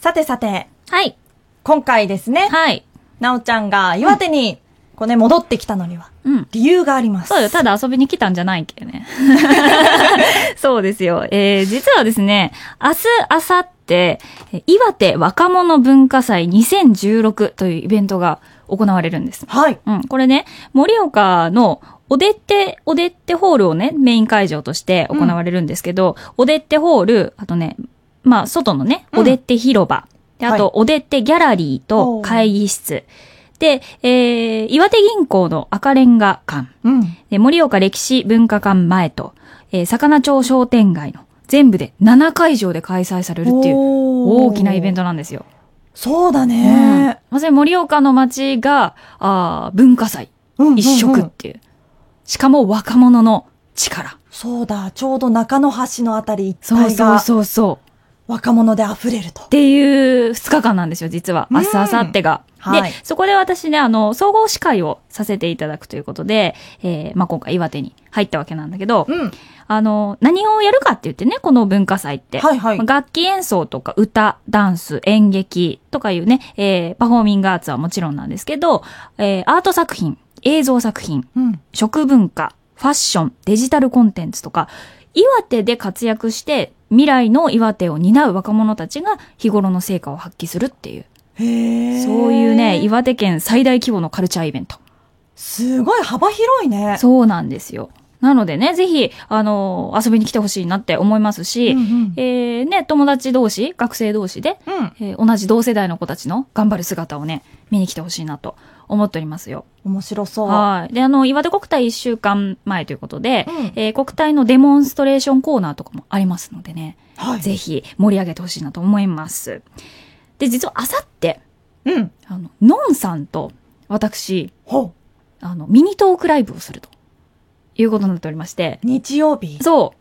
さてさて、 はい。 今回ですね、 はい。 なおちゃんが岩手に、こうね、戻ってきたのには、理由があります。 そうよ、ただ遊びに来たんじゃないけどね。そうですよ。実はですね、明日、明後日、岩手若者文化祭2016というイベントが行われるんです。 はい。 これね、盛岡のおでってホールをね、メイン会場として行われるんですけど、おでってホール、あとね、まあ、外のね、おでって広場、であと、おでってギャラリーと会議室、で、岩手銀行の赤レンガ館、で盛岡歴史文化館前と、魚町商店街の全部で7会場で開催されるっていう大きなイベントなんですよ。 そうだね。 まさに盛岡の街が、文化祭、一色っていう。しかも若者の力。 そうだ、ちょうど中野橋のあたり一帯が。 そう。 若者で溢れると。 っていう2日間なんですよ、実は。明日、明後日が。で、そこで私ね、総合司会をさせていただくということで、まあ、今回岩手に入ったわけなんだけど、何をやるかって言ってね、この文化祭って。楽器演奏とか歌、ダンス、演劇とかいうね、パフォーミングアーツはもちろんなんですけど、アート作品、映像作品、食文化、ファッション、デジタルコンテンツとか、岩手で活躍して未来の岩手を担う若者たちが日頃の成果を発揮するっていう。そういうね、岩手県最大規模のカルチャーイベント。 すごい幅広いね。 そうなんですよ。なのでね、ぜひ、遊びに来てほしいなって思いますし、ね、友達同士、学生同士で、同じ同世代の子たちの頑張る姿をね、見に来てほしいなと思っておりますよ。 面白そう。 はい。で、岩手国体1週間前ということで、国体のデモンストレーションコーナーとかもありますのでね、ぜひ盛り上げてほしいなと思います。で、実はあさって、のんさんと私、ミニトークライブをするということになっておりまして。 日曜日？ そう。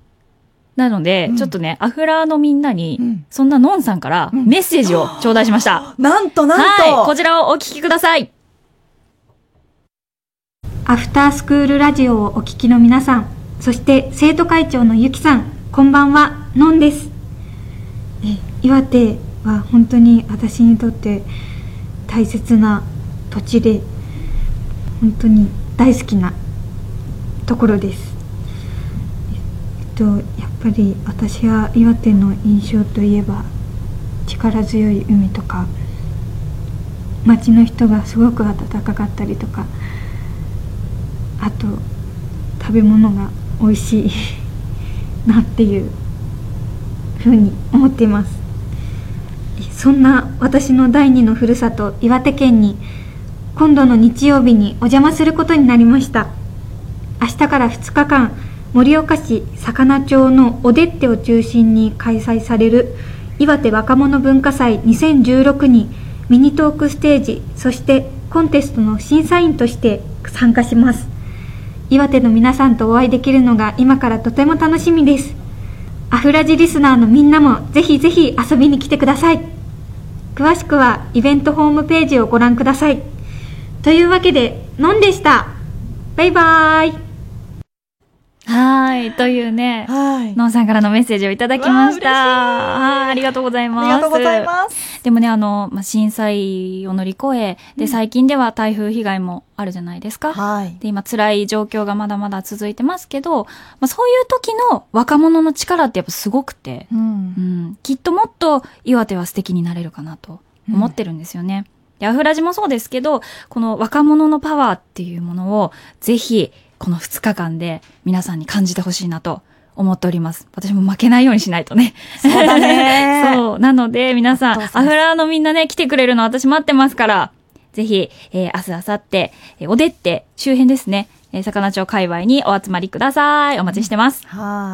なので、ちょっとね、アフラーのみんなに、そんなのんさんからメッセージを頂戴しました。 なんとはい、こちらをお聞きください。 アフタースクールラジオをお聞きの皆さん、そして生徒会長のゆきさん、こんばんは、のんです。岩手は本当に私にとって大切な土地で、本当に大好きなところです。やっぱり私は岩手の印象といえば、力強い海とか、町の人がすごく温かかったりとか、あと食べ物が美味しいなっていうふうに思っています。そんな私の第二のふるさと岩手県に今度の日曜日にお邪魔することになりました。明日から2日間、盛岡市魚町のおでってを中心に開催される岩手若者文化祭2016にミニトークステージ、そしてコンテストの審査員として参加します。岩手の皆さんとお会いできるのが今からとても楽しみです。アフラジリスナーのみんなもぜひぜひ遊びに来てください。詳しくはイベントホームページをご覧ください。というわけで、のんでした。バイバーイ。 はい。というね、のんさんからのメッセージをいただきました。ありがとうございます。 ありがとうございます。 でもね、震災を乗り越え、で、最近では台風被害もあるじゃないですか。で、今辛い状況がまだまだ続いてますけど、そういう時の若者の力ってやっぱすごくて、きっともっと岩手は素敵になれるかなと思ってるんですよね。で、アフラジもそうですけど、この若者のパワーっていうものをぜひ、この2日間で皆さんに感じてほしいなと思っております。私も負けないようにしないとね。 そうだね。 そう。なので皆さん、アフラーのみんなね、来てくれるの私待ってますから、ぜひ、明日、明後日、おでって周辺ですね、魚町界隈にお集まりください。お待ちしてます。